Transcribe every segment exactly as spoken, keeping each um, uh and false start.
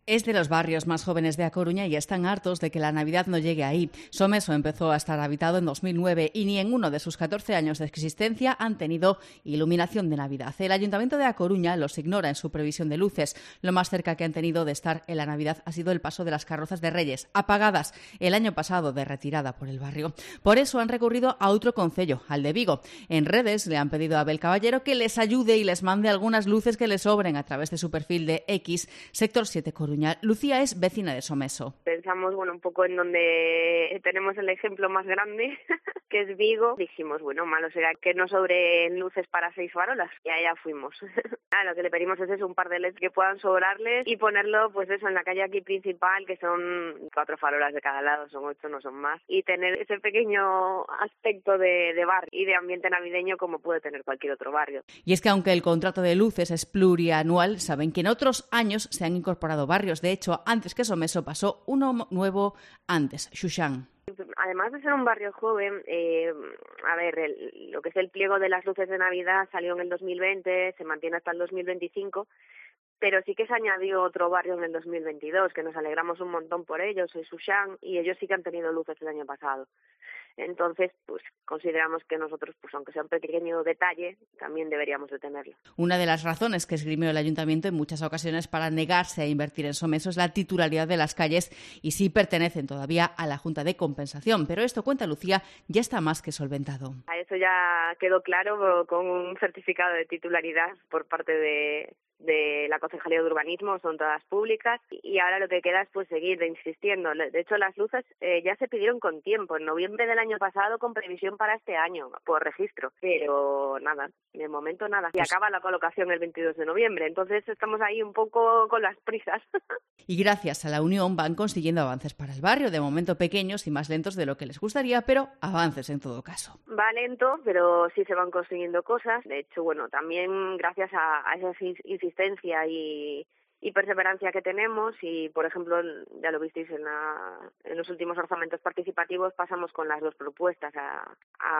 Es de los barrios más jóvenes de A Coruña y están hartos de que la Navidad no llegue ahí. Someso empezó a estar habitado en dos mil nueve y ni en uno de sus catorce años de existencia han tenido iluminación de Navidad. El Ayuntamiento de A Coruña los ignora en su previsión de luces. Lo más cerca que han tenido de estar en la Navidad ha sido el paso de las carrozas de Reyes, apagadas el año pasado de retirada por el barrio. Por eso han recurrido a otro concello, al de Vigo. En redes le han pedido a Abel Caballero que les ayude y les mande algunas luces que les sobren a través de su perfil de X, Sector siete Coruña. Lucía es vecina de Someso. Pensamos, bueno, un poco en donde tenemos el ejemplo más grande, que es Vigo. Dijimos, bueno, malo será que no sobren luces para seis farolas. Y allá fuimos. Ah, lo que le pedimos es eso, un par de L E Ds que puedan sobrarles y ponerlo, pues eso, en la calle aquí principal, que son cuatro farolas de cada lado, son ocho, no son más. Y tener ese pequeño aspecto de, de bar y de ambiente navideño como puede tener cualquier otro barrio. Y es que aunque el contrato de luces es plurianual, saben que en otros años se han incorporado barrios. De hecho, antes que Someso pasó uno nuevo antes, Xuxán. Además de ser un barrio joven, eh, a ver, el, lo que es el pliego de las luces de Navidad salió en el dos mil veinte, se mantiene hasta el dos mil veinticinco, pero sí que se añadió otro barrio en el dos mil veintidós, que nos alegramos un montón por ellos, soy Xuxán, y ellos sí que han tenido luces el año pasado. Entonces, pues consideramos que nosotros, pues aunque sea un pequeño detalle, también deberíamos de tenerlo. Una de las razones que esgrimió el Ayuntamiento en muchas ocasiones para negarse a invertir en Someso es la titularidad de las calles y sí pertenecen todavía a la Junta de Compensación. Pero esto, cuenta Lucía, ya está más que solventado. A eso ya quedó claro con un certificado de titularidad por parte de... de la Concejalía de Urbanismo, son todas públicas y ahora lo que queda es pues seguir insistiendo. De hecho, las luces eh, ya se pidieron con tiempo, en noviembre del año pasado, con previsión para este año, por registro, pero nada, de momento nada. Y acaba la colocación el veintidós de noviembre, entonces estamos ahí un poco con las prisas. Y gracias a la unión van consiguiendo avances para el barrio, de momento pequeños y más lentos de lo que les gustaría, pero avances en todo caso. Va lento, pero sí se van consiguiendo cosas. De hecho, bueno, también gracias a, a esas insistencia y, y perseverancia que tenemos y, por ejemplo, ya lo visteis en, la, en los últimos orzamentos participativos, pasamos con las dos propuestas a,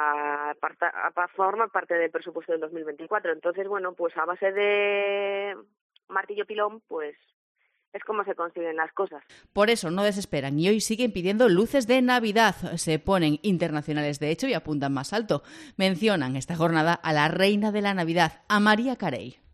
a, a, a formar parte del presupuesto del dos mil veinticuatro. Entonces, bueno, pues a base de martillo pilón, pues es como se consiguen las cosas. Por eso no desesperan y hoy siguen pidiendo luces de Navidad. Se ponen internacionales de hecho y apuntan más alto. Mencionan esta jornada a la reina de la Navidad, a María Carey.